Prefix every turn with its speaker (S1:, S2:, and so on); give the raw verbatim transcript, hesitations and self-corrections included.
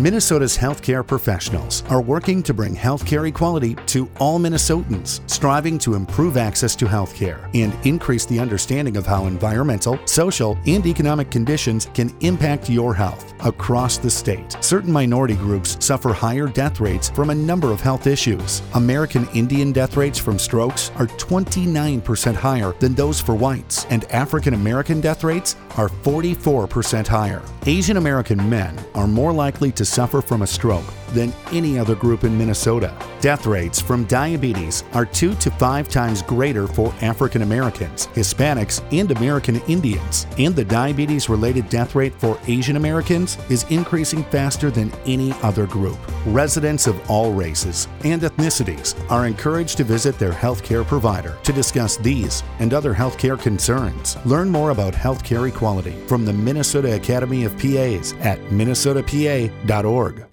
S1: Minnesota's healthcare professionals are working to bring healthcare equality to all Minnesotans, striving to improve access to healthcare and increase the understanding of how environmental, social, and economic conditions can impact your health across the state. Certain minority groups suffer higher death rates from a number of health issues. American Indian death rates from strokes are twenty-nine percent higher than those for whites, and African American death rates are forty-four percent higher. Asian American men are more likely to suffer from a stroke than any other group in Minnesota. Death rates from diabetes are two to five times greater for African Americans, Hispanics, and American Indians, and the diabetes-related death rate for Asian Americans is increasing faster than any other group. Residents of all races and ethnicities are encouraged to visit their healthcare provider to discuss these and other healthcare concerns. Learn more about healthcare equality from the Minnesota Academy of P As at minnesota p a dot org.